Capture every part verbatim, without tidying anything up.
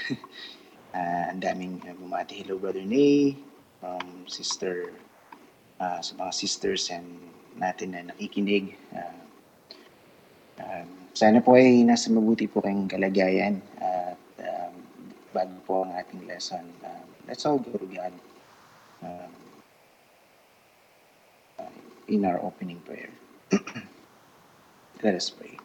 Uh, ang daming uh, bumati. Hello, Brother Nay, um, Sister, uh, sa mga sisters and natin na nakikinig. Uh, um, sana po ay nasa mabuti po kayong kalagayan at um, bago po ang ating lesson. Um, let's all go to God um, in our opening prayer. Let us pray.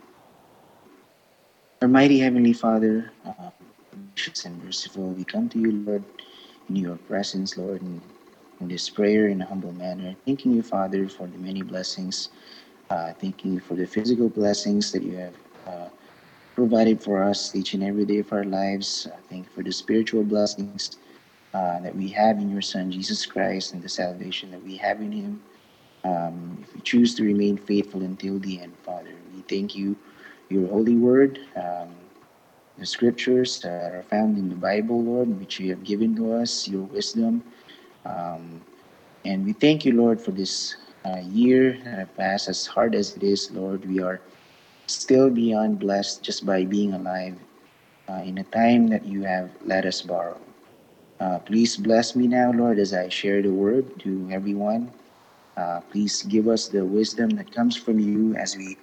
Our mighty Heavenly Father, uh, gracious and merciful, we come to you, Lord, in your presence, Lord, in, in this prayer in a humble manner. Thanking you, Father, for the many blessings. Uh, thanking you for the physical blessings that you have uh, provided for us each and every day of our lives. Uh, thank you for the spiritual blessings uh, that we have in your Son, Jesus Christ, and the salvation that we have in him. Um, if we choose to remain faithful until the end, Father, we thank you, your holy word. Um, the scriptures that are found in the Bible, Lord, which you have given to us, your wisdom. Um, and we thank you, Lord, for this uh, year that have passed. As hard as it is, Lord, we are still beyond blessed just by being alive uh, in a time that you have let us borrow. Uh, please bless me now, Lord, as I share the word to everyone. Uh, please give us the wisdom that comes from you as we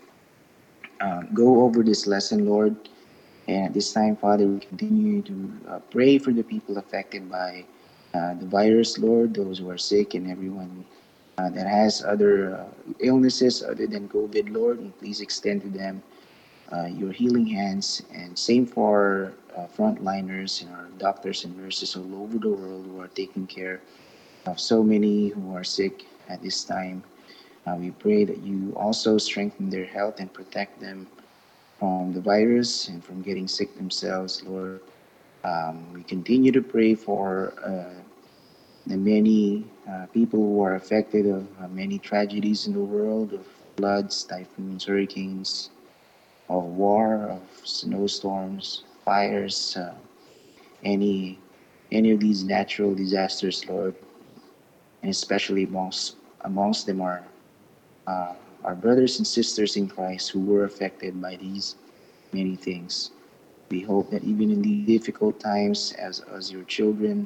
uh, go over this lesson, Lord. And at this time, Father, we continue to uh, pray for the people affected by uh, the virus, Lord, those who are sick and everyone uh, that has other uh, illnesses other than COVID, Lord. And please extend to them uh, your healing hands. And same for uh, frontliners and our doctors and nurses all over the world who are taking care of so many who are sick at this time. Uh, we pray that you also strengthen their health and protect them from the virus and from getting sick themselves, Lord. Um, we continue to pray for uh, the many uh, people who are affected of uh, many tragedies in the world, of floods, typhoons, hurricanes, of war, of snowstorms, fires, uh, any any of these natural disasters, Lord, and especially amongst amongst them are uh, our brothers and sisters in Christ who were affected by these many things. We hope that even in these difficult times, as as your children,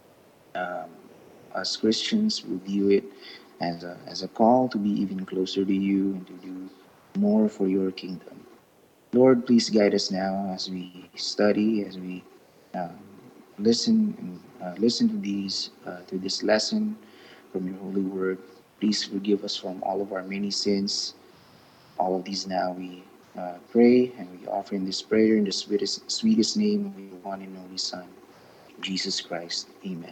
um, as Christians, we view it as a as a call to be even closer to you and to do more for your kingdom. Lord, please guide us now as we study, as we um, listen and uh, listen to these uh, to this lesson from your holy word. Please forgive us from all of our many sins. All of these now we uh, pray and we offer in this prayer in the sweetest, sweetest name of your one and only Son, Jesus Christ. Amen.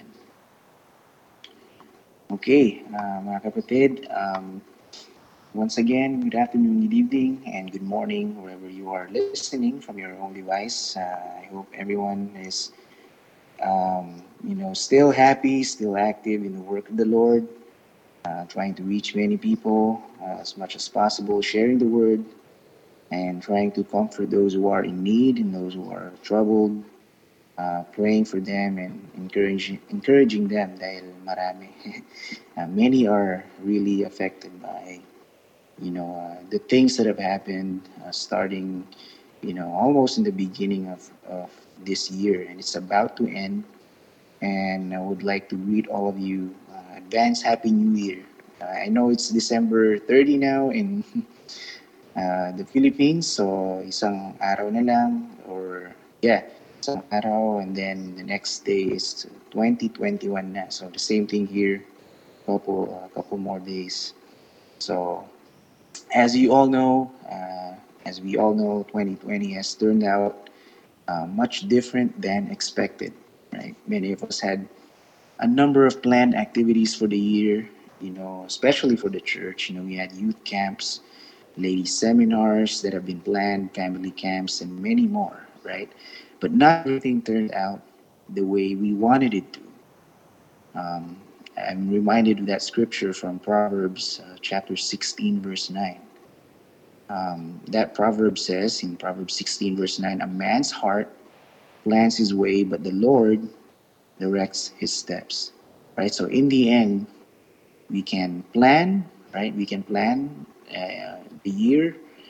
Okay, uh, mga kapatid, um, once again, good afternoon, good evening, and good morning wherever you are listening from your own device. Uh, I hope everyone is, um, you know, still happy, still active in the work of the Lord, uh, trying to reach many people uh, as much as possible, sharing the word, and trying to comfort those who are in need and those who are troubled, uh, praying for them and encouraging encouraging them dahil marami. uh, many are really affected by you know uh, the things that have happened uh, starting you know almost in the beginning of, of this year, and it's about to end. And I would like to greet all of you uh, advance happy new year. uh, I know it's December thirty now in uh, the Philippines, so isang araw na lang, or yeah, isang araw, and then the next day is twenty twenty-one na. So the same thing here, couple a uh, couple more days. So as you all know, uh, as we all know, twenty twenty has turned out uh, much different than expected. Right, many of us had a number of planned activities for the year. You know, especially for the church. You know, we had youth camps, ladies seminars that have been planned, family camps, and many more, right? But not everything turned out the way we wanted it to. Um, I'm reminded of that scripture from Proverbs uh, chapter sixteen, verse nine. Um, that proverb says in Proverbs sixteen, verse nine, a man's heart plans his way, but the Lord directs his steps. Right? So in the end, we can plan, right? We can plan uh, the year,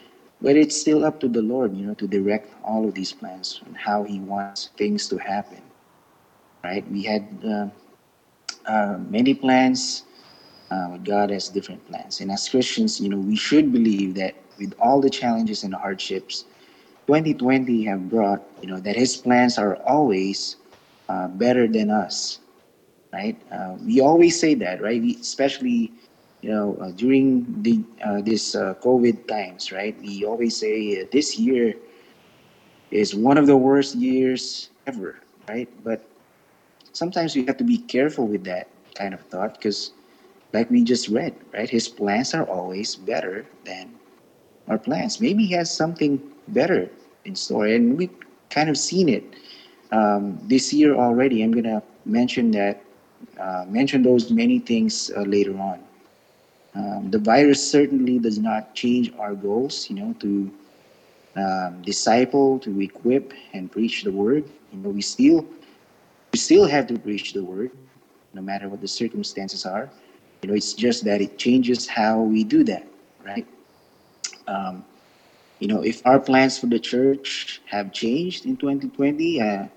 But it's still up to the Lord, you know, to direct all of these plans and how He wants things to happen, right? We had uh, uh, many plans. Uh, God has different plans, and as Christians, you know, we should believe that with all the challenges and hardships twenty twenty have brought, you know, that His plans are always uh, better than us, right? Uh, we always say that, right? We, especially, you know, uh, during the uh, this uh, COVID times, right? We always say uh, this year is one of the worst years ever, right? But sometimes we have to be careful with that kind of thought because, like we just read, right? His plans are always better than our plans. Maybe He has something better in store, and we've kind of seen it um, this year already. I'm gonna mention that, uh, mention those many things uh, later on. Um, the virus certainly does not change our goals, you know, to um, disciple, to equip, and preach the word. You know, we still we still have to preach the word, no matter what the circumstances are. You know, it's just that it changes how we do that, right? Um, you know, if our plans for the church have changed in twenty twenty, uh,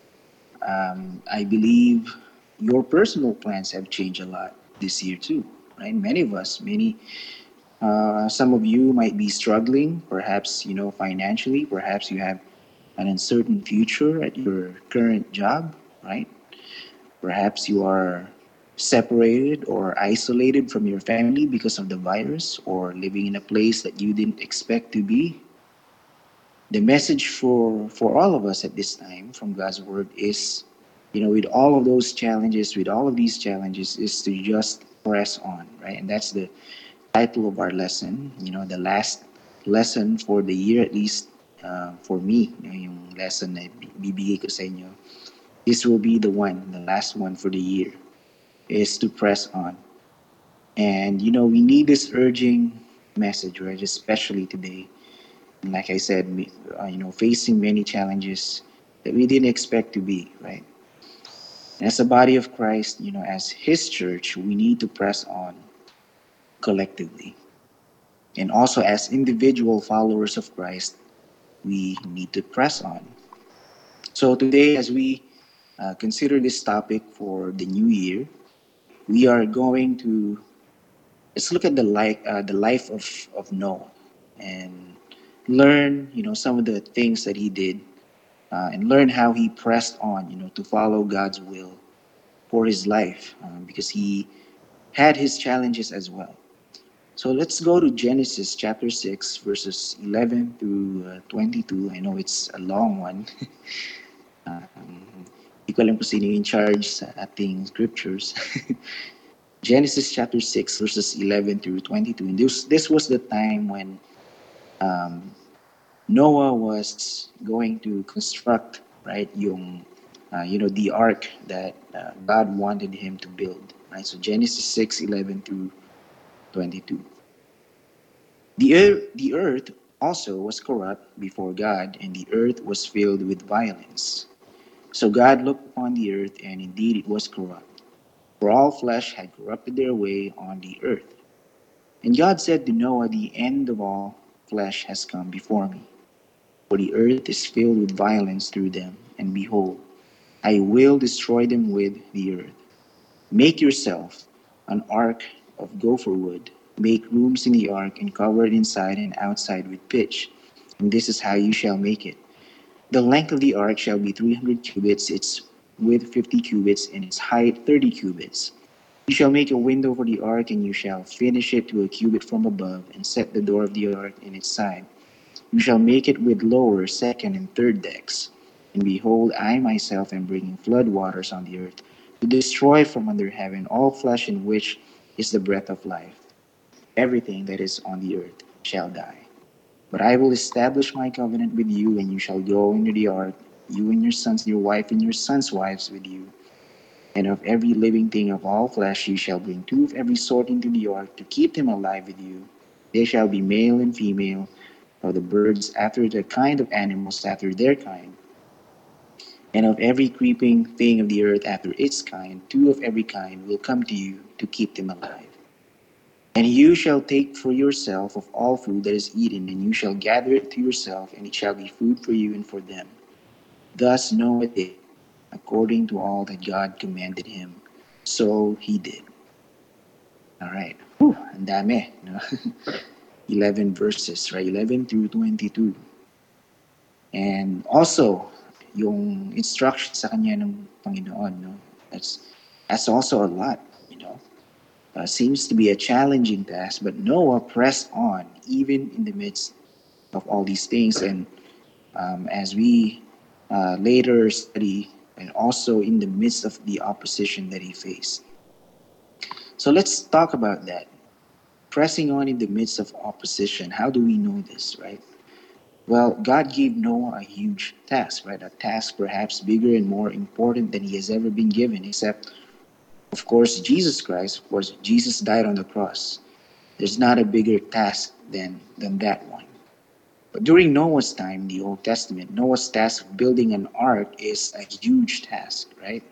um, I believe your personal plans have changed a lot this year too, right? Many of us, many, uh, some of you might be struggling, perhaps, you know, financially, perhaps you have an uncertain future at your current job, right? Perhaps you are separated or isolated from your family because of the virus or living in a place that you didn't expect to be. The message for for all of us at this time from God's word is, you know, with all of those challenges, with all of these challenges, is to just press on, right? And that's the title of our lesson. You know, the last lesson for the year, at least uh, for me, you know, yung lesson na bibigay ko sa inyo. This will be the one, the last one for the year, is to press on. And you know, we need this urging message, right? Especially today, like I said, uh, you know, facing many challenges that we didn't expect to be, right? And as a body of Christ, you know, as His church, we need to press on collectively. And also as individual followers of Christ, we need to press on. So today, as we uh, consider this topic for the new year, we are going to let's look at the life, uh, the life of, of Noah, and learn, you know, some of the things that he did uh, and learn how he pressed on, you know, to follow God's will for his life um, because he had his challenges as well. So let's go to Genesis chapter six, verses eleven through uh, twenty-two. I know it's a long one. um, Hindi ko alam kung sino in charge sa ating scriptures. Genesis chapter six, verses eleven through twenty-two. And this, this was the time when um, Noah was going to construct, right, yung, uh, you know, the ark that uh, God wanted him to build, right? So Genesis six, eleven through twenty-two. The earth, the earth also was corrupt before God, and the earth was filled with violence. So God looked upon the earth, and indeed it was corrupt, for all flesh had corrupted their way on the earth. And God said to Noah, the end of all flesh has come before me, for the earth is filled with violence through them, and behold, I will destroy them with the earth. Make yourself an ark of gopher wood. Make rooms in the ark, and cover it inside and outside with pitch. And this is how you shall make it. The length of the ark shall be three hundred cubits, its width fifty cubits, and its height thirty cubits. You shall make a window for the ark, and you shall finish it to a cubit from above, and set the door of the ark in its side. You shall make it with lower, second, and third decks. And behold, I myself am bringing flood waters on the earth, to destroy from under heaven all flesh in which is the breath of life. Everything that is on the earth shall die. But I will establish my covenant with you, and you shall go into the ark, you and your sons, your wife, and your sons' wives with you. And of every living thing of all flesh you shall bring two of every sort into the ark, to keep them alive with you. They shall be male and female, of the birds after the kind, of animals after their kind, and of every creeping thing of the earth after its kind. Two of every kind will come to you, to keep them alive. And you shall take for yourself of all food that is eaten, and you shall gather it to yourself, and it shall be food for you and for them. Thus Noah did, according to all that God commanded him. So he did. All right. Whew, ang dami. No? eleven verses, right? eleven through twenty-two. And also, yung instruction sa kanya ng Panginoon, no? That's, that's also a lot, you know. Uh, seems to be a challenging task, but Noah pressed on even in the midst of all these things. And um, as we uh, later study, and also in the midst of the opposition that he faced. So let's talk about that. Pressing on in the midst of opposition. How do we know this, right? Well, God gave Noah a huge task, right? A task perhaps bigger and more important than he has ever been given, except, of course, Jesus Christ. Of course, Jesus died on the cross. There's not a bigger task than, than that one. But during Noah's time, the Old Testament, Noah's task of building an ark is a huge task, right?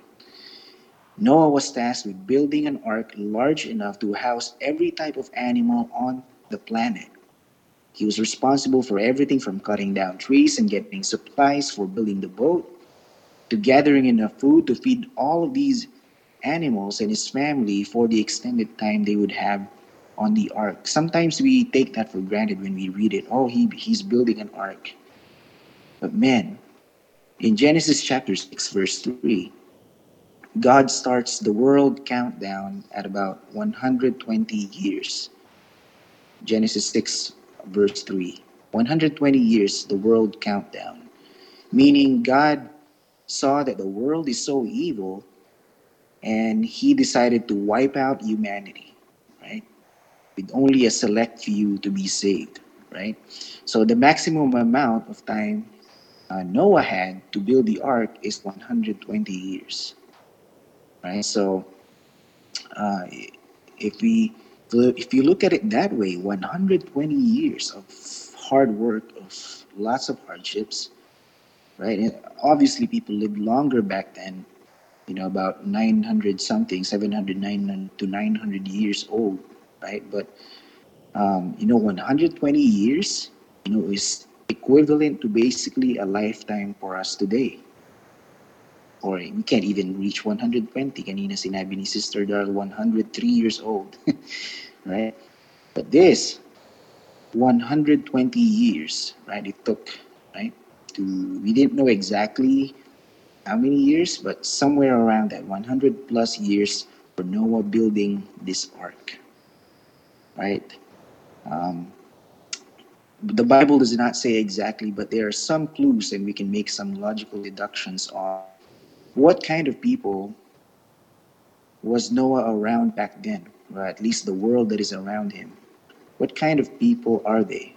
Noah was tasked with building an ark large enough to house every type of animal on the planet. He was responsible for everything from cutting down trees and getting supplies for building the boat, to gathering enough food to feed all of these animals and his family for the extended time they would have on the ark. Sometimes we take that for granted when we read it. Oh, he, he's building an ark. But man, in Genesis chapter six, verse three, God starts the world countdown at about one hundred twenty years. Genesis six, verse three. one hundred twenty years, the world countdown. Meaning God saw that the world is so evil and he decided to wipe out humanity, right? With only a select few to be saved, right? So the maximum amount of time uh, Noah had to build the ark is one hundred twenty years, right? So uh, if we if you look at it that way, one hundred twenty years of hard work, of lots of hardships, right? And obviously, people lived longer back then, you know, about nine hundred something, seven hundred, nine hundred to nine hundred years old, right? But, um, you know, one hundred twenty years, you know, is equivalent to basically a lifetime for us today. Or we can't even reach one hundred twenty. Kanina sinabi ni Sister Darl, one hundred three years old, right? But this, one hundred twenty years, right? It took, right? To we didn't know exactly how many years, but somewhere around that one hundred plus years for Noah building this ark, right? Um, the Bible does not say exactly, but there are some clues, and we can make some logical deductions on what kind of people was Noah around back then, or at least the world that is around him. What kind of people are they?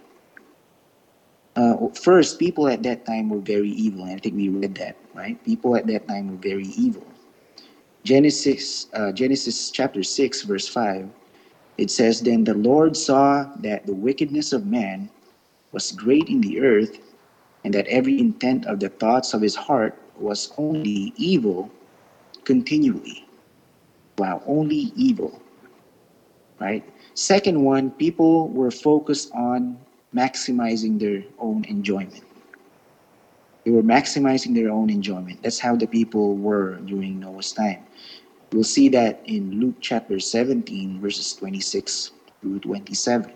Uh, first, people at that time were very evil, and I think we read that, right? People at that time were very evil. Genesis, uh, Genesis chapter six, verse five, it says, Then the Lord saw that the wickedness of man was great in the earth, and that every intent of the thoughts of his heart was only evil continually. Wow, only evil, right? Second one, people were focused on maximizing their own enjoyment. They were maximizing their own enjoyment. That's how the people were during Noah's time. We'll see that in Luke chapter seventeen, verses twenty-six through twenty-seven.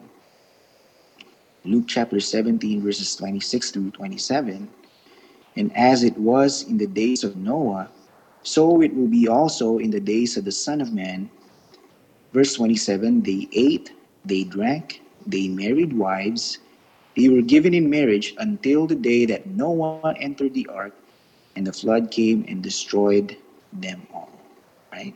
Luke chapter seventeen, verses twenty-six through twenty-seven. And as it was in the days of Noah, so it will be also in the days of the Son of Man. Verse twenty-seven, they ate, they drank, they married wives, they were given in marriage until the day that Noah entered the ark, and the flood came and destroyed them all. Right?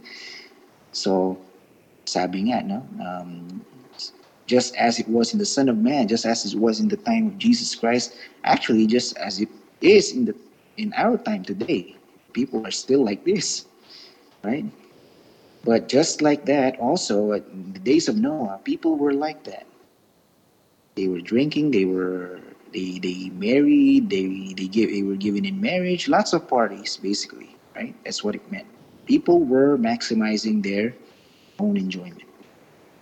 So, sabi nga, no? Um, just as it was in the Son of Man, just as it was in the time of Jesus Christ, actually, just as it is in the in our time today, people are still like this, right? But just like that, also in the days of Noah, people were like that. They were drinking, they were they they married, they they give they were given in marriage, lots of parties, basically, right? That's what it meant. People were maximizing their own enjoyment.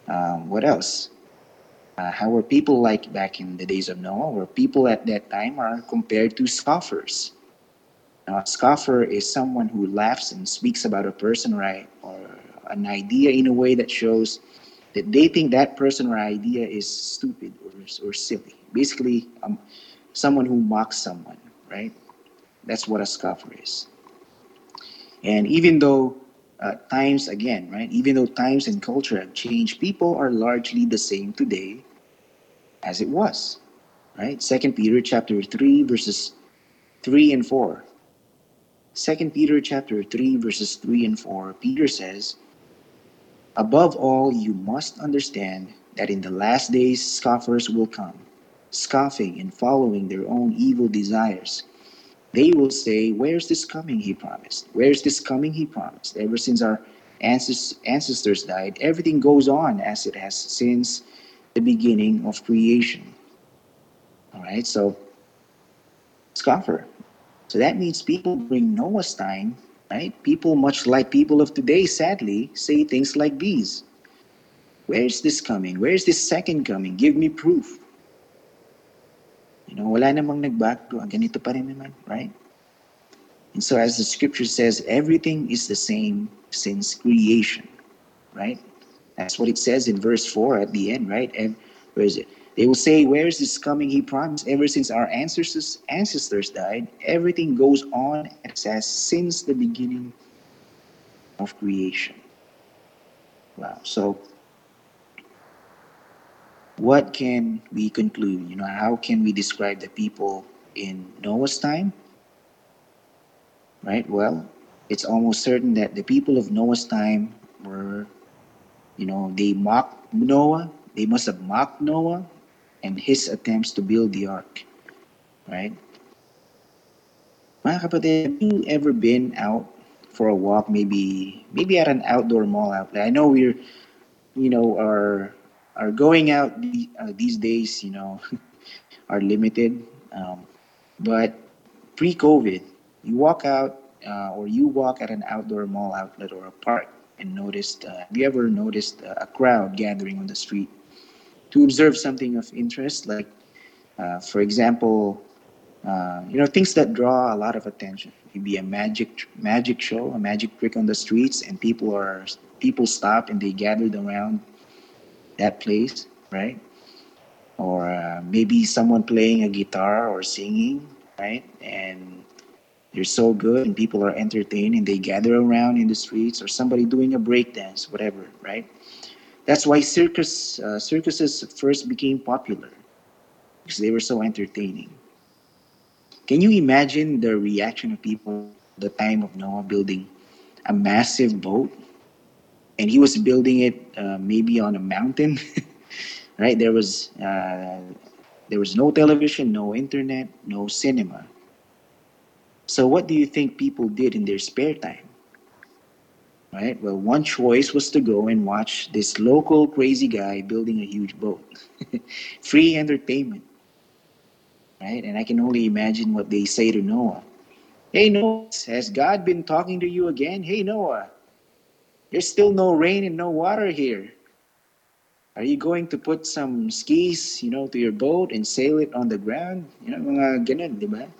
Um, what else? Uh, how were people like back in the days of Noah? Were people at that time are compared to scoffers. Now, a scoffer is someone who laughs and speaks about a person, right, or an idea in a way that shows that they think that person or idea is stupid or, or silly. Basically, um, someone who mocks someone, right? That's what a scoffer is. And even though uh, times, again, right, even though times and culture have changed, people are largely the same today as it was, right? Second Peter chapter three, verses three and four. Second Peter chapter three, verses three and four, Peter says, above all, you must understand that in the last days scoffers will come, scoffing and following their own evil desires. They will say, where's this coming he promised? Where's this coming he promised? Ever since our ancestors died, everything goes on as it has since the beginning of creation. All right, so scoffer. So that means people during Noah's time, right? People much like people of today, sadly, say things like these. Where's this coming? Where's this second coming? Give me proof. You know, wala namang nagbago. Ganito pa rin naman, right? And so as the scripture says, everything is the same since creation, right? That's what it says in verse four at the end, right? And where is it? They will say, where is this coming he promised? Ever since our ancestors ancestors died, everything goes on as it has since the beginning of creation. Wow. So what can we conclude? You know, how can we describe the people in Noah's time? Right? Well, it's almost certain that the people of Noah's time were, you know, they mocked Noah. They must have mocked Noah and his attempts to build the ark. Right? Mga kapatid, have you ever been out for a walk, maybe maybe at an outdoor mall outlet? I know we're, you know, are are going out the, uh, these days, you know, are limited. Um, but pre-COVID, you walk out uh, or you walk at an outdoor mall outlet or a park and noticed, uh, have you ever noticed uh, a crowd gathering on the street to observe something of interest? Like, uh, for example, uh, you know, things that draw a lot of attention. Maybe a magic magic show, a magic trick on the streets, and people are people stop and they gathered around that place, right? Or uh, maybe someone playing a guitar or singing, right? And they're so good and people are entertained and they gather around in the streets, or somebody doing a break dance, whatever, right? That's why circus uh, circuses first became popular because they were so entertaining. Can you imagine the reaction of people the time of Noah building a massive boat? And he was building it uh, maybe on a mountain, right? There was uh, there was no television, no internet, no cinema. So what do you think people did in their spare time? Right? Well, one choice was to go and watch this local crazy guy building a huge boat. Free entertainment, right? And I can only imagine what they say to Noah. Hey, Noah, has God been talking to you again? Hey, Noah, there's still no rain and no water here. Are you going to put some skis, you know, to your boat and sail it on the ground? You know, mga ganun, di ba?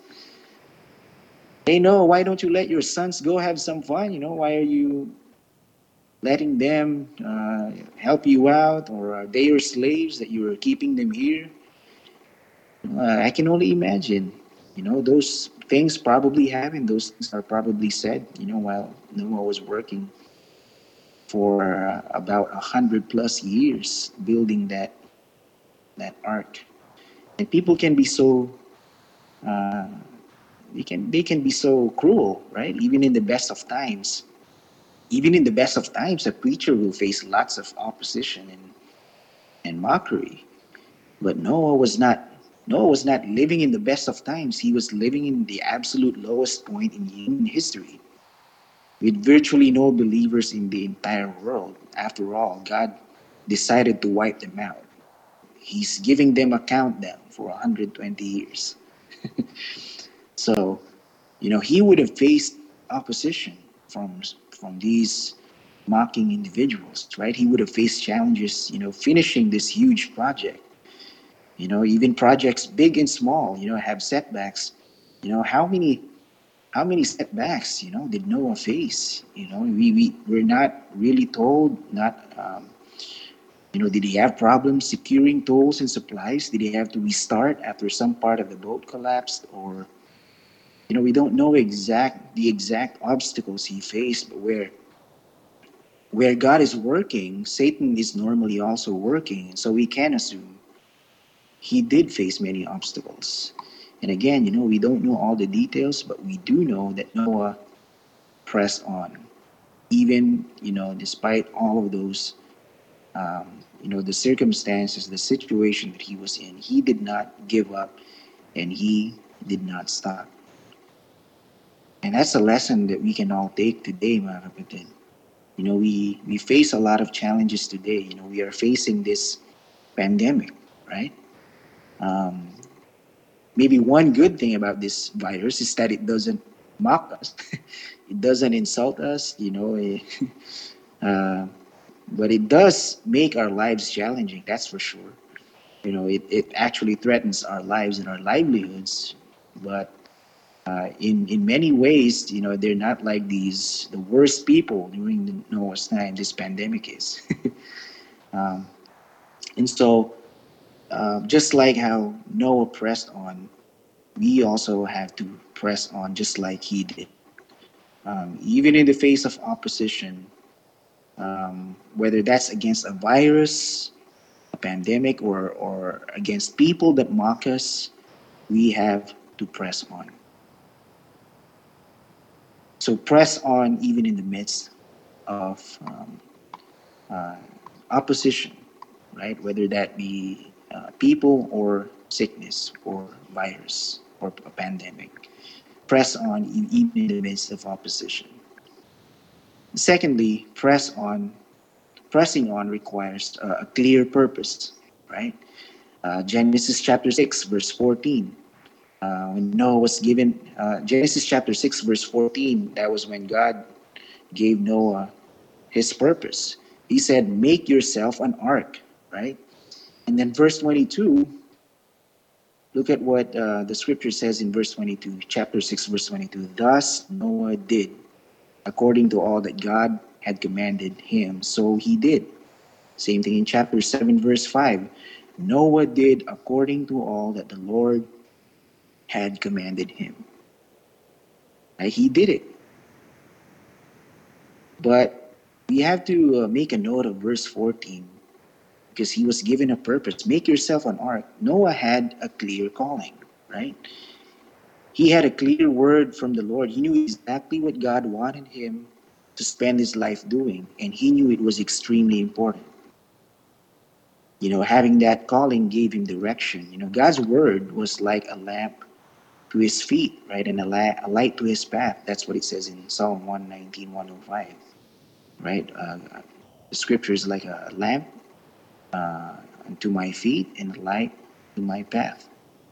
Hey, Noah, why don't you let your sons go have some fun? You know, why are you letting them uh, help you out, or are they your slaves that you are keeping them here? Uh, I can only imagine. You know, those things probably happened. Those things are probably said. You know, while Noah was working for uh, about a hundred plus years building that that ark, and people can be so uh, they can they can be so cruel, right? Even in the best of times, even in the best of times, a preacher will face lots of opposition and and mockery. But Noah was not Noah was not living in the best of times. He was living in the absolute lowest point in human history, with virtually no believers in the entire world. After all, God decided to wipe them out. He's giving them a countdown for one hundred twenty years. So, you know, he would have faced opposition from from these mocking individuals, right? He would have faced challenges, you know, finishing this huge project. You know, even projects big and small, you know, have setbacks. You know, how many how many setbacks, you know, did Noah face? You know, we, we we're not really told, not um, you know, did he have problems securing tools and supplies? Did he have to restart after some part of the boat collapsed? Or, you know, we don't know exact the exact obstacles he faced, but where where God is working, Satan is normally also working. And so we can assume he did face many obstacles. And again, you know, we don't know all the details, but we do know that Noah pressed on. Even, you know, despite all of those, um, you know, the circumstances, the situation that he was in, he did not give up and he did not stop. And that's a lesson that we can all take today, mga kapatid. You know, we, we face a lot of challenges today. You know, we are facing this pandemic, right? Um, maybe one good thing about this virus is that it doesn't mock us, it doesn't insult us, you know, eh, uh, but it does make our lives challenging, that's for sure. You know, it, it actually threatens our lives and our livelihoods, but uh, in in many ways, you know, they're not like these the worst people during the Noah's time. This pandemic is, um, and so uh, just like how Noah pressed on, we also have to press on just like he did. Um, even in the face of opposition, um, whether that's against a virus, a pandemic, or or against people that mock us, we have to press on. So press on even in the midst of um, uh, opposition, right? Whether that be uh, people or sickness or virus or a pandemic. Press on e- even in the midst of opposition. Secondly, press on. Pressing on requires uh, a clear purpose, right? Uh, Genesis chapter six, verse fourteen. Uh, when Noah was given, uh, Genesis chapter six, verse fourteen, that was when God gave Noah his purpose. He said, make yourself an ark, right? And then verse twenty-two, look at what uh, the scripture says in verse twenty-two, chapter six, verse twenty-two. Thus Noah did, according to all that God had commanded him, so he did. Same thing in chapter seven, verse five. Noah did according to all that the Lord had commanded him. Right? He did it. But we have to uh, make a note of verse fourteen because he was given a purpose. Make yourself an ark. Noah had a clear calling, right? He had a clear word from the Lord. He knew exactly what God wanted him to spend his life doing, and he knew it was extremely important. You know, having that calling gave him direction. You know, God's word was like a lamp to his feet, right? And a, la- a light to his path. That's what it says in Psalm one nineteen, one oh five, right? Uh, the scripture is like a lamp uh, to my feet and a light to my path.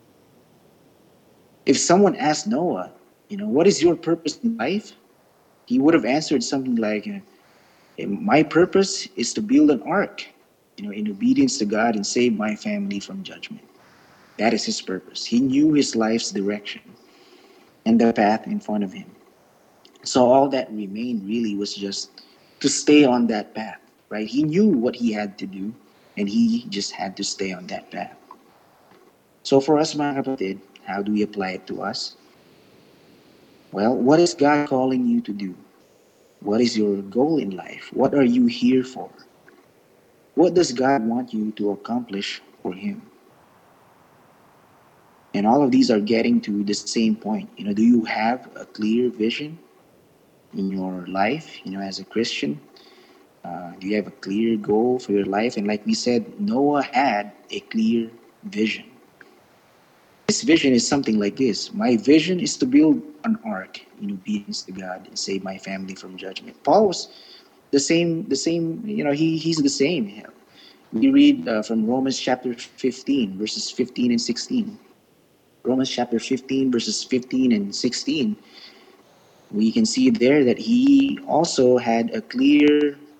If someone asked Noah, you know, what is your purpose in life? He would have answered something like, my purpose is to build an ark, you know, in obedience to God and save my family from judgment. That is his purpose. He knew his life's direction and the path in front of him. So all that remained really was just to stay on that path, right? He knew what he had to do, and he just had to stay on that path. So for us, mga kapatid, how do we apply it to us? Well, what is God calling you to do? What is your goal in life? What are you here for? What does God want you to accomplish for Him? And all of these are getting to the same point. You know, do you have a clear vision in your life, you know, as a Christian? Uh, do you have a clear goal for your life? And like we said, Noah had a clear vision. His vision is something like this. My vision is to build an ark in obedience to God and save my family from judgment. Paul was the same, the same, you know, he, he's the same. We read uh, from Romans chapter fifteen, verses fifteen and sixteen. Romans chapter fifteen, verses fifteen and sixteen. We can see there that he also had a clear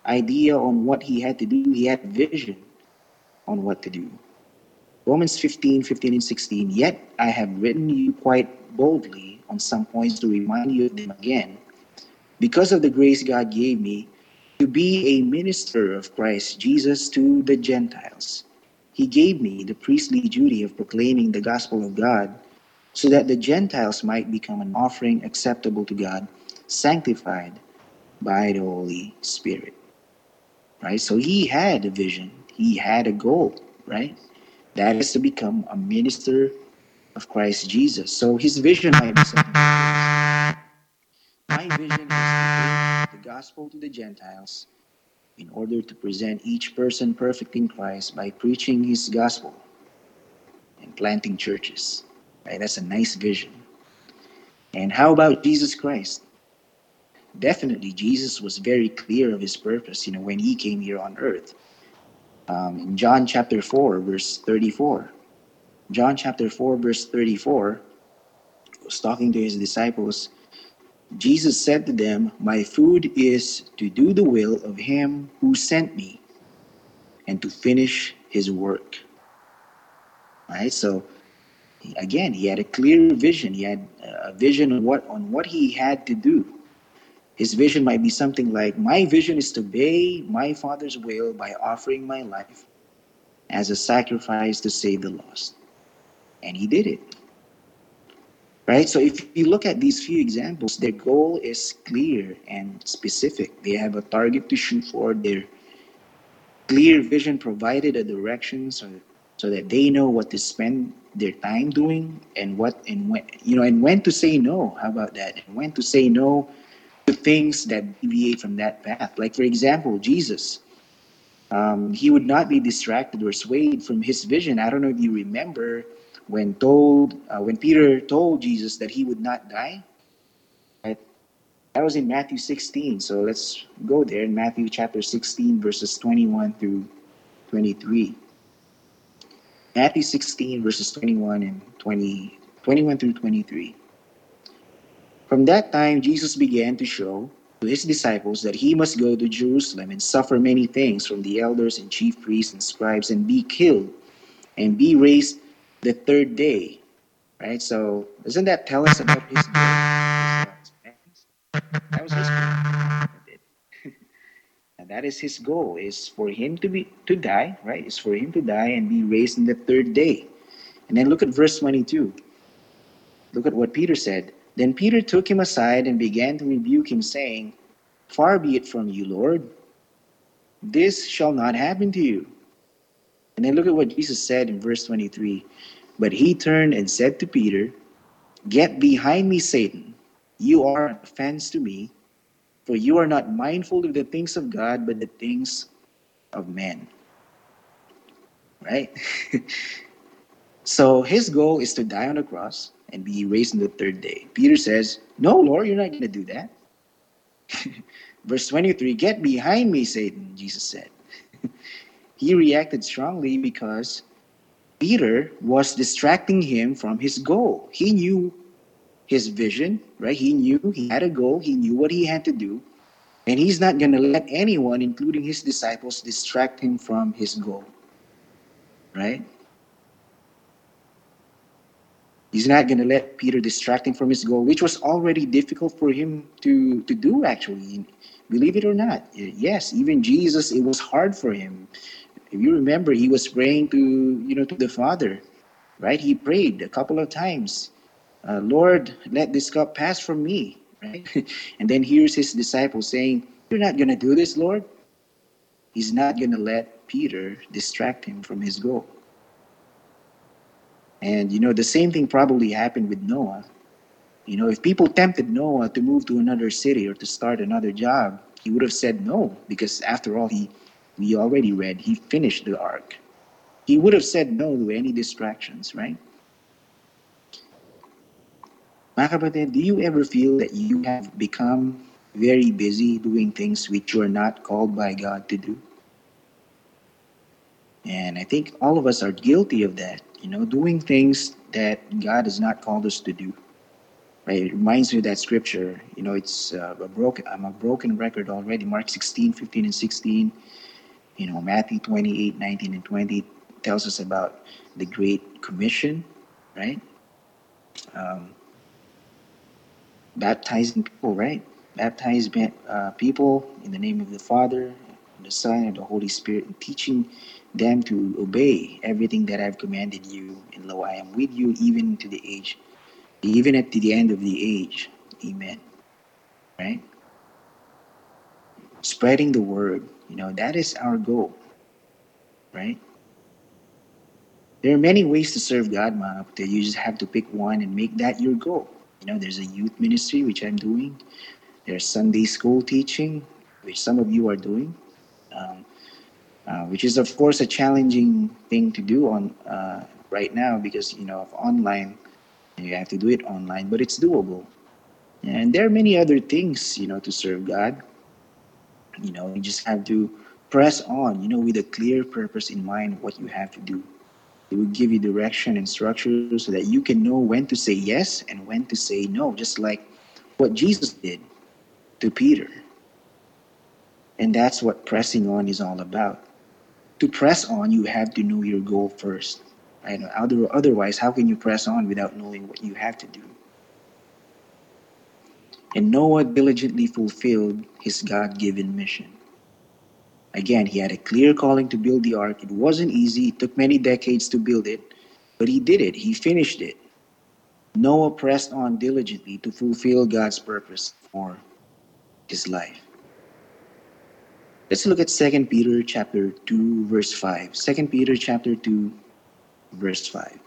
idea on what he had to do. He had a vision on what to do. Romans fifteen, fifteen and sixteen, yet I have written you quite boldly on some points to remind you of them again, because of the grace God gave me to be a minister of Christ Jesus to the Gentiles. He gave me the priestly duty of proclaiming the gospel of God so that the Gentiles might become an offering acceptable to God, sanctified by the Holy Spirit. Right? So he had a vision, he had a goal, right? That is to become a minister of Christ Jesus. So his vision might be something like this. My vision is to take the gospel to the Gentiles in order to present each person perfect in Christ by preaching his gospel and planting churches. Right? That's a nice vision. And how about Jesus Christ? Definitely, Jesus was very clear of his purpose, you know, when he came here on earth. Um, in John chapter four, verse thirty-four. John chapter four, verse thirty-four, was talking to his disciples. Jesus said to them, my food is to do the will of him who sent me and to finish his work. Right? So again, he had a clear vision. He had a vision on what on what he had to do. His vision might be something like, my vision is to obey my Father's will by offering my life as a sacrifice to save the lost. And he did it. Right? So if you look at these few examples, their goal is clear and specific. They have a target to shoot for. Their clear vision provided a direction so, so that they know what to spend their time doing and what and when you know and when to say no. How about that? And when to say no to things that deviate from that path. Like for example, Jesus. Um, he would not be distracted or swayed from his vision. I don't know if you remember when told uh, when Peter told Jesus that he would not die. Right? That was in Matthew sixteen. So let's go there in Matthew chapter sixteen, verses twenty-one through twenty-three. Matthew sixteen, verses twenty-one and twenty, twenty-one through twenty-three. From that time, Jesus began to show to his disciples that he must go to Jerusalem and suffer many things from the elders and chief priests and scribes and be killed and be raised the third day. Right? So doesn't that tell us about his goal? That was his goal. And that is his goal, is for him to be to die, right? Is for him to die and be raised in the third day. And then look at verse twenty-two. Look at what Peter said. Then Peter took him aside and began to rebuke him, saying, far be it from you, Lord. This shall not happen to you. And then look at what Jesus said in verse twenty-three. But he turned and said to Peter, get behind me, Satan. You are an offense to me, for you are not mindful of the things of God, but the things of men. Right? So his goal is to die on the cross and be raised on the third day. Peter says, no, Lord, you're not going to do that. Verse twenty-three, get behind me, Satan, Jesus said. He reacted strongly because Peter was distracting him from his goal. He knew his vision, right? He knew he had a goal. He knew what he had to do. And he's not going to let anyone, including his disciples, distract him from his goal, right? He's not going to let Peter distract him from his goal, which was already difficult for him to, to do, actually. Believe it or not. Yes, even Jesus, it was hard for him. If you remember, he was praying to, you know, to the Father, right? He prayed a couple of times, uh, Lord, let this cup pass from me, right? And then here's his disciples saying, you're not going to do this, Lord. He's not going to let Peter distract him from his goal. And, you know, the same thing probably happened with Noah. You know, if people tempted Noah to move to another city or to start another job, he would have said no, because after all, he, we already read, he finished the ark. He would have said no to any distractions, right? Mga kapatid, do you ever feel that you have become very busy doing things which you are not called by God to do? And I think all of us are guilty of that, you know, doing things that God has not called us to do. Right? It reminds me of that scripture. You know, it's uh, a broken. I'm a broken record already. Mark sixteen, fifteen, and sixteen. You know, Matthew twenty-eight, nineteen, and twenty tells us about the Great Commission, right? Um, Baptizing people, right? Baptize uh, people in the name of the Father, the Son, and the Holy Spirit, and teaching them to obey everything that I've commanded you. And lo, I am with you even to the age, even at the end of the age. Amen. Right? Spreading the word, you know, that is our goal, right? There are many ways to serve God, ma. You just have to pick one and make that your goal. You know, there's a youth ministry, which I'm doing. There's Sunday school teaching, which some of you are doing, um, uh, which is, of course, a challenging thing to do on uh, right now because, you know, of online, you have to do it online, but it's doable. And there are many other things, you know, to serve God. You know, you just have to press on, you know, with a clear purpose in mind what you have to do. It will give you direction and structure so that you can know when to say yes and when to say no, just like what Jesus did to Peter. And that's what pressing on is all about. To press on, you have to know your goal first. Right? Other, otherwise, how can you press on without knowing what you have to do? And Noah diligently fulfilled his God given mission. Again, he had a clear calling to build the ark. It wasn't easy, it took many decades to build it, but he did it, he finished it. Noah pressed on diligently to fulfill God's purpose for his life. Let's look at Second Peter chapter two, verse five. Second Peter chapter two, verse five.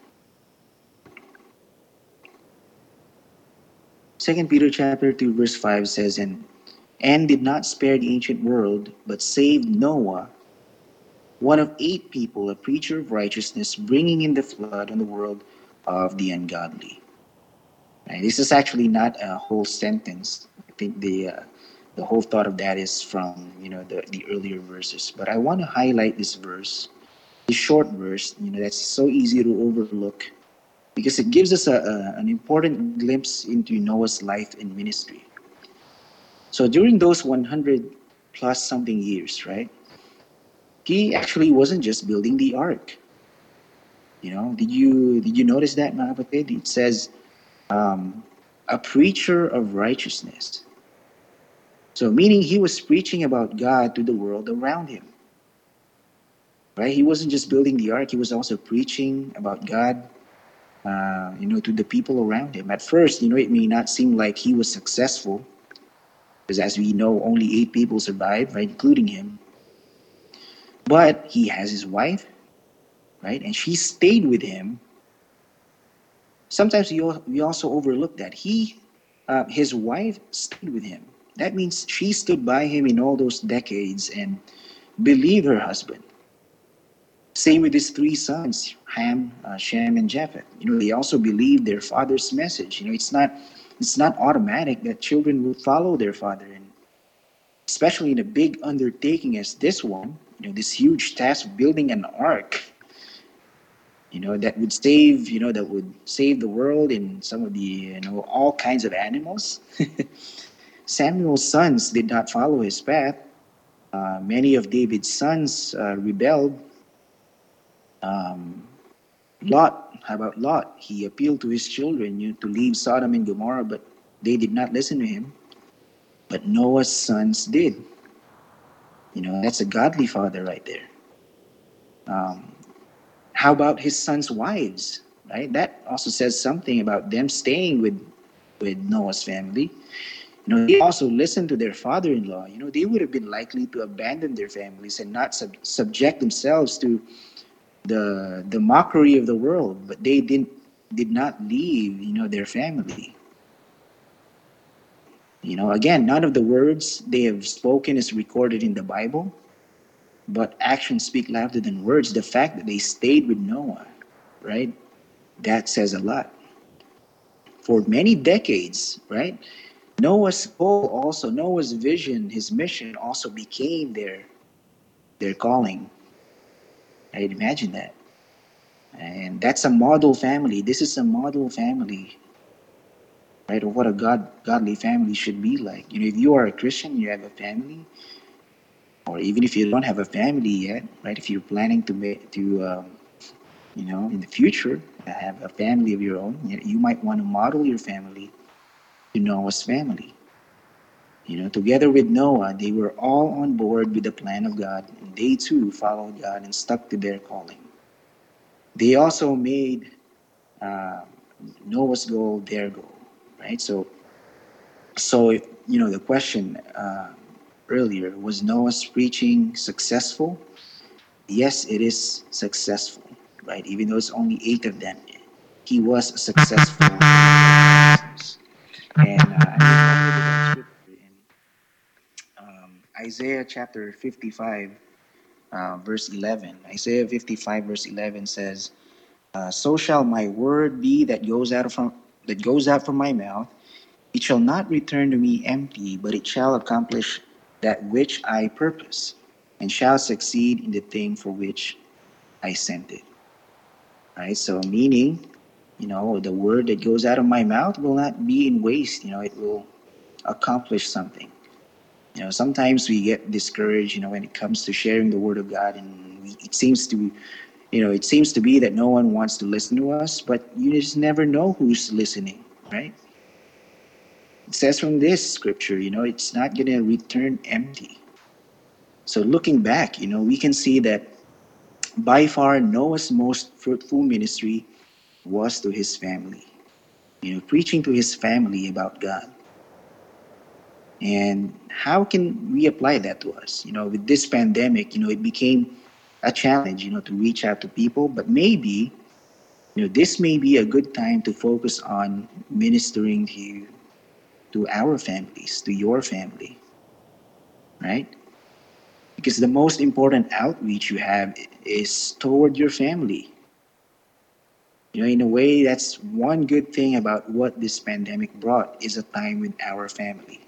Second Peter chapter two, verse five says, and, and did not spare the ancient world, but saved Noah, one of eight people, a preacher of righteousness, bringing in the flood on the world of the ungodly. Right? This is actually not a whole sentence. I think the uh, the whole thought of that is from you know the, the earlier verses. But I want to highlight this verse, this short verse, you know, that's so easy to overlook because it gives us a, a, an important glimpse into Noah's life and ministry. So during those one hundred plus something years, right, he actually wasn't just building the ark. You know, did you did you notice that, mga kapatid? It says um, a preacher of righteousness. So meaning he was preaching about God to the world around him. Right? He wasn't just building the ark, he was also preaching about God, uh, you know, to the people around him. At first, you know, it may not seem like he was successful, because as we know, only eight people survived, right, including him. But he has his wife, right, and she stayed with him. Sometimes we, we also overlook that. He, uh, his wife stayed with him. That means she stood by him in all those decades and believed her husband. Same with his three sons, Ham, uh, Shem, and Japheth. You know, they also believed their father's message. You know, it's not it's not automatic that children will follow their father, and especially in a big undertaking as this one. You know, this huge task of building an ark. You know, that would save. You know, that would save the world and some of the you know all kinds of animals. Samuel's sons did not follow his path. Uh, many of David's sons uh, rebelled. Um, Lot, how about Lot? He appealed to his children you know, to leave Sodom and Gomorrah, but they did not listen to him. But Noah's sons did. You know, that's a godly father right there. Um, how about his sons' wives? Right? That also says something about them staying with with Noah's family. You know, they also listened to their father-in-law. You know, they would have been likely to abandon their families and not sub- subject themselves to the the mockery of the world, but they didn't did not leave, you know, their family. You know, again, none of the words they have spoken is recorded in the Bible, but actions speak louder than words. The fact that they stayed with Noah, right? That says a lot. For many decades, right? Noah's goal also, Noah's vision, his mission also became their their calling. I'd imagine that. And that's a model family. This is a model family. right? Or what a god godly family should be like. You know, if you are a Christian, you have a family, or even if you don't have a family yet, right? If you're planning to make to um, you know, in the future, have a family of your own, you, you might want to model your family to Noah's family. You know, together with Noah, they were all on board with the plan of God, and they too followed God and stuck to their calling. They also made uh, Noah's goal their goal, right? So, so you know, the question uh, earlier, was Noah's preaching successful? Yes, it is successful, right? Even though it's only eight of them, he was successful in business. And uh, I'm reminded of that scripture in um, Isaiah chapter fifty-five, uh, verse eleven. Isaiah fifty-five, verse eleven says, uh, "So shall my word be that goes out from that goes out from my mouth. It shall not return to me empty, but it shall accomplish that which I purpose, and shall succeed in the thing for which I sent it." Right? So, meaning, you know, the word that goes out of my mouth will not be in waste. You know, it will accomplish something. You know, sometimes we get discouraged, you know, when it comes to sharing the word of God, and we, it seems to, you know, it seems to be that no one wants to listen to us, but you just never know who's listening, right? It says from this scripture, you know, it's not going to return empty. So looking back, you know, we can see that by far Noah's most fruitful ministry was to his family, you know, preaching to his family about God. And how can we apply that to us? You know, with this pandemic, you know, it became a challenge, you know, to reach out to people, but maybe, you know, this may be a good time to focus on ministering to to our families, to your family, right? Because the most important outreach you have is toward your family. You know, in a way, that's one good thing about what this pandemic brought is a time with our family,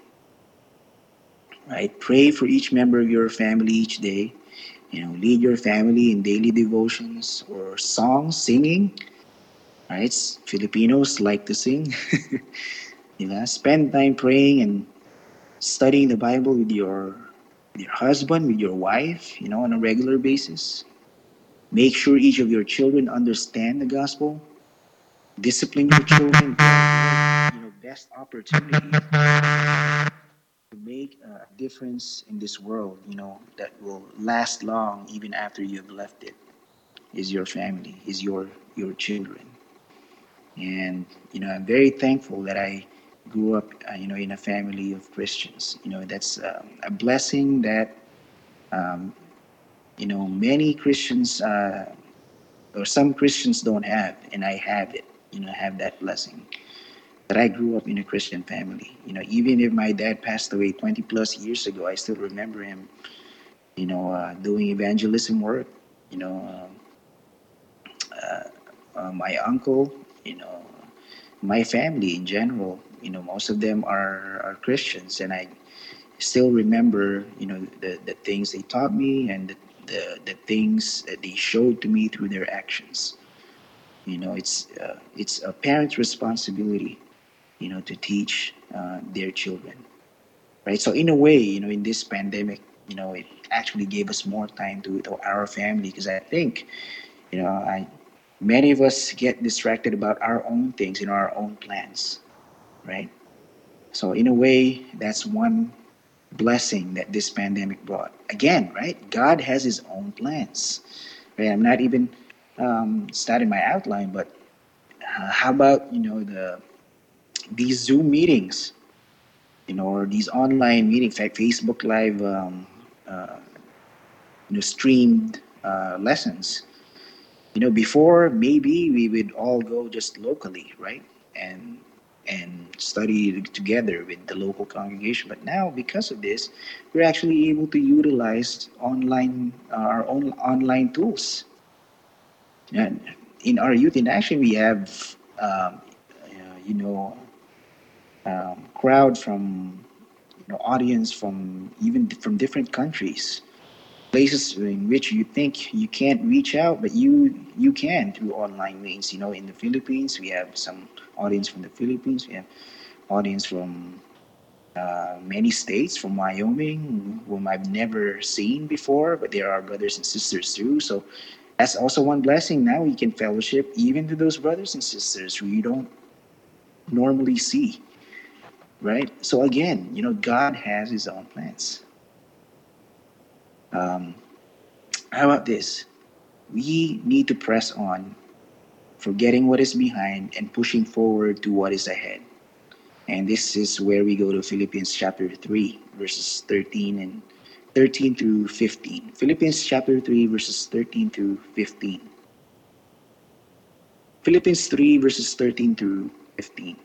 right? Pray for each member of your family each day. You know, lead your family in daily devotions or songs, singing, right? Filipinos like to sing. You know, spend time praying and studying the Bible with your with your husband, with your wife, you know, on a regular basis. Make sure each of your children understand the gospel. Discipline your children. You know, best opportunity to make a difference in this world, you know, that will last long even after you've left it, is your family, is your your children. And you know, I'm very thankful that I grew up, uh, you know, in a family of Christians. You know, that's um, a blessing that um, you know many Christians uh, or some Christians don't have, and I have it. You know, I have that blessing that I grew up in a Christian family. You know, even if my dad passed away twenty plus years ago, I still remember him. You know, uh, doing evangelism work. You know, um, uh, uh, my uncle. You know, my family in general, you know, most of them are, are Christians, and I still remember, you know, the, the things they taught me and the, the, the things that they showed to me through their actions. You know, it's uh, it's a parent's responsibility, you know, to teach uh, their children, right? So in a way, you know, in this pandemic, you know, it actually gave us more time to, to our family because I think, you know, I many of us get distracted about our own things, you know, our own plans, right? So in a way, that's one blessing that this pandemic brought. Again, right? God has His own plans. Right? I'm not even um, starting my outline, but uh, how about you know the these Zoom meetings, you know, or these online meetings, like Facebook Live, um, uh, you know, streamed uh, lessons. You know, before maybe we would all go just locally, right? And and study together with the local congregation. But now, because of this, we're actually able to utilize online uh, our own online tools. And in our youth in action, we have um, uh, you know um, crowd from you know audience from even from different countries, places in which you think you can't reach out, but you you can through online means. You know, in the Philippines, we have some audience from the Philippines. We have audience from uh, many states, from Wyoming, whom I've never seen before, but there are brothers and sisters too. So that's also one blessing. Now we can fellowship even to those brothers and sisters who you don't normally see, right? So again, you know, God has His own plans. Um, how about this? We need to press on, forgetting what is behind and pushing forward to what is ahead. And this is where we go to Philippians chapter three, verses thirteen and thirteen through fifteen. Philippians chapter three, verses thirteen through fifteen. Philippians three, verses thirteen through fifteen.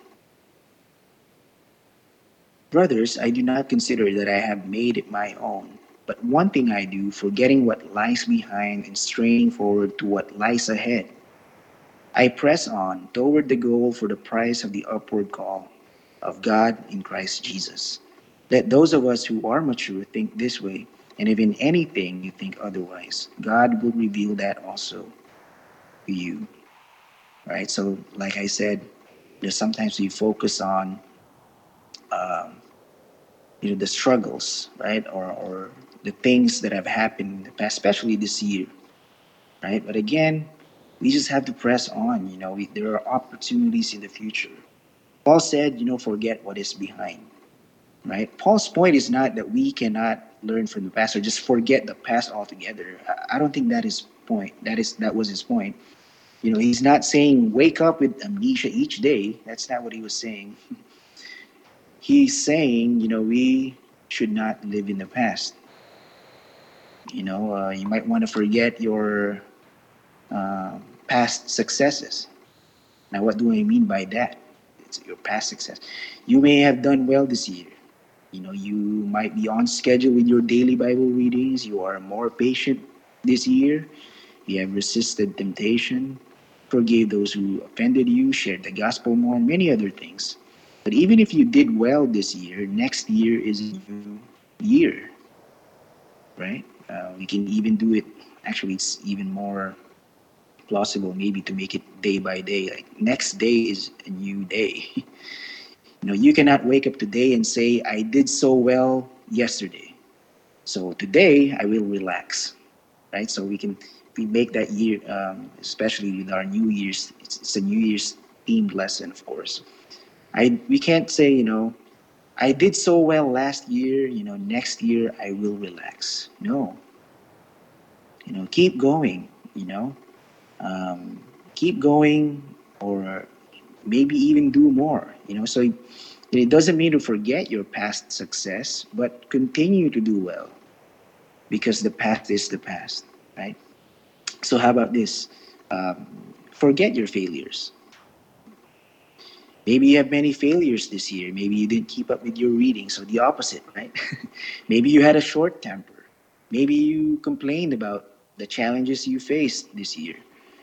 Brothers, I do not consider that I have made it my own. But one thing I do, forgetting what lies behind and straining forward to what lies ahead, I press on toward the goal for the prize of the upward call of God in Christ Jesus. Let those of us who are mature think this way, and if in anything you think otherwise, God will reveal that also to you. Right? So, like I said, there's sometimes we focus on um, you know the struggles, right, or or the things that have happened in the past, especially this year, right? But again, we just have to press on. You know, we, there are opportunities in the future. Paul said, you know, forget what is behind, right? Paul's point is not that we cannot learn from the past or just forget the past altogether. I, I don't think that is point. That is that was his point. You know, he's not saying wake up with amnesia each day. That's not what he was saying. He's saying, you know, we should not live in the past. You know, uh, you might want to forget your uh, past successes. Now, what do I mean by that? It's your past success. You may have done well this year. You know, you might be on schedule with your daily Bible readings. You are more patient this year. You have resisted temptation, forgave those who offended you, shared the gospel more, and many other things. But even if you did well this year, next year is a new year, right? Uh, we can even do it. Actually, it's even more plausible, maybe, to make it day by day. Like next day is a new day. You know, you cannot wake up today and say, "I did so well yesterday, so today I will relax." Right? So we can we make that year, um, especially with our New Year's. It's, it's a New Year's themed lesson, of course. I we can't say, you know, I did so well last year. You know, next year I will relax. No, you know, keep going. You know, um, keep going, or maybe even do more. You know, so it, it doesn't mean to forget your past success, but continue to do well because the past is the past, right? So how about this? Um, Forget your failures. Maybe you have many failures this year. Maybe you didn't keep up with your reading, so the opposite, right? Maybe you had a short temper. Maybe you complained about the challenges you faced this year.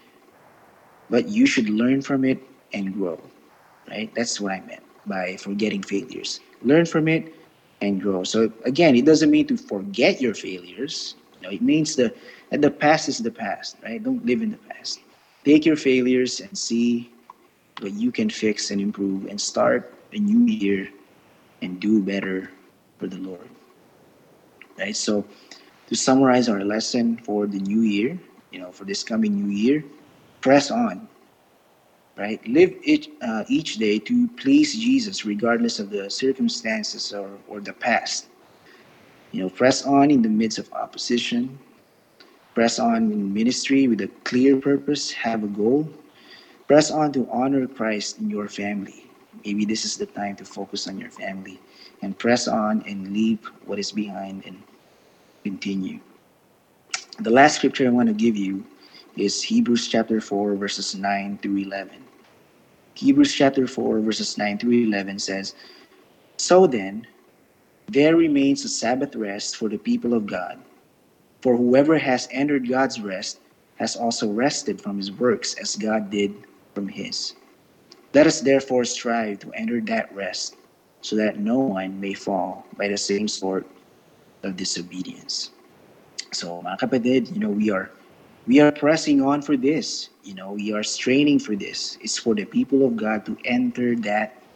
But you should learn from it and grow, right? That's what I meant by forgetting failures. Learn from it and grow. So again, it doesn't mean to forget your failures. You know, it means the that the past is the past, right? Don't live in the past. Take your failures and see what you can fix and improve and start a new year and do better for the Lord. Right? So to summarize our lesson for the new year, you know, for this coming new year, press on, right? Live each, uh, each day to please Jesus regardless of the circumstances or, or the past. You know, press on in the midst of opposition. Press on in ministry with a clear purpose, have a goal. Press on to honor Christ in your family. Maybe this is the time to focus on your family. And press on and leave what is behind and continue. The last scripture I want to give you is Hebrews chapter four, verses nine through eleven. Hebrews chapter four, verses nine through eleven says, "So then, there remains a Sabbath rest for the people of God. For whoever has entered God's rest has also rested from his works as God did from his. Let us therefore strive to enter that rest, so that no one may fall by the same sort of disobedience." So, mga kapatid, you know, we are we are pressing on for this. You know, we are straining for this. It's for the people of God to enter that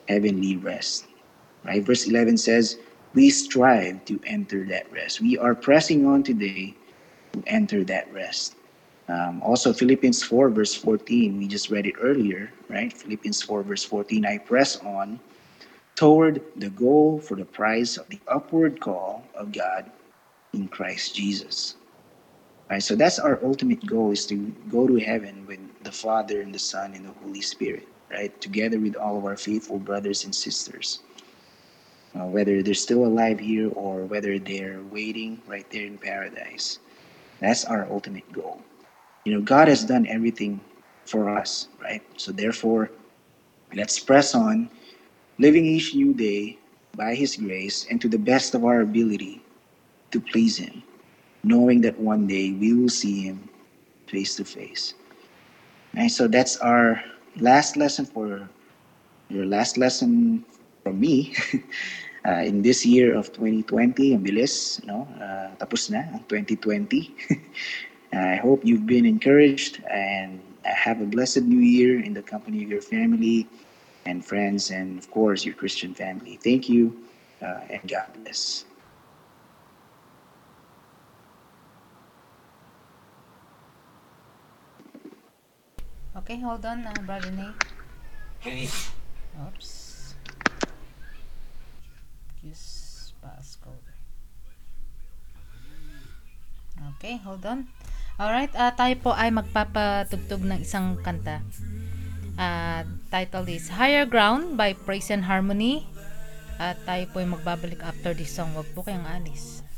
heavenly rest. Right? Verse eleven says, we strive to enter that rest. We are pressing on today to enter that rest. Um, also, Philippians four, verse fourteen, we just read it earlier, right? Philippians four, verse fourteen, I press on toward the goal for the prize of the upward call of God in Christ Jesus. Right? So that's our ultimate goal, is to go to heaven with the Father and the Son and the Holy Spirit, right? Together with all of our faithful brothers and sisters. Uh, whether they're still alive here or whether they're waiting right there in paradise. That's our ultimate goal. You know, God has done everything for us, right? So therefore, let's press on, living each new day by His grace and to the best of our ability to please Him, knowing that one day we will see Him face to face. And so that's our last lesson for your last lesson from me. Uh, in this year of twenty twenty, ang bilis, no? Uh, tapos na ang twenty twenty. I hope you've been encouraged and have a blessed new year in the company of your family and friends and, of course, your Christian family. Thank you, uh, and God bless. Okay, hold on, uh, Brother Nate. Oops. Use passcode. Okay, hold on. Alright, uh, tayo po ay magpapatugtog ng isang kanta. Uh, title is Higher Ground by Praise and Harmony. At tayo po ay magbabalik after this song. Wag po kayong alis.